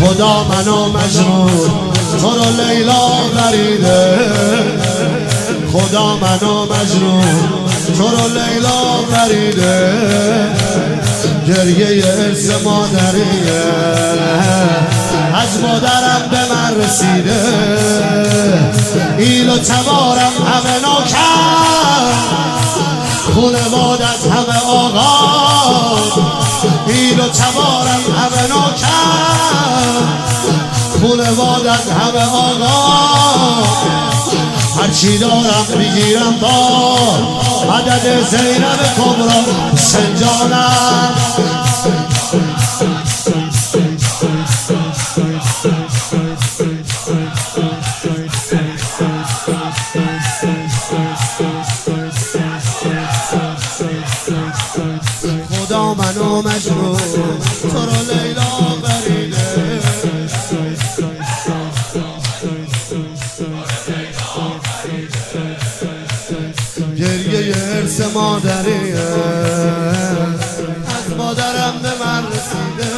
خدا منو مجنون تو رو لیلا خریده، خدا منو مجنون تو رو لیلا خریده. گریه ارث مادریه از مادرم به من رسیده، ایل و تبارم همه نوکر، خونوادت همه آقا، ایل و تبارم همه نوکر، خونوادت همه آقا. هرچی دارم بگیرم با مدد زینب کبرا سنجانم. خدا منو مجنون تو رو لیلا خریده، گریه ارث مادریه از مادرم به من رسیده.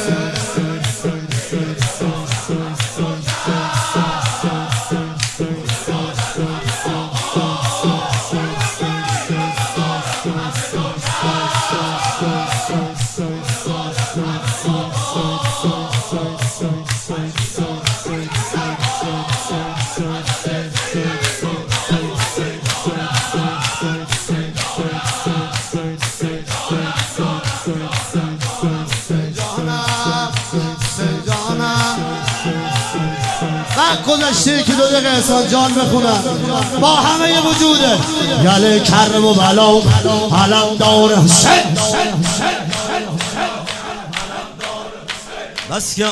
گذشته که 2 دقیقه احسان جان بخونم با همه وجوده. یله کرم و بلا علم دار حسین. بس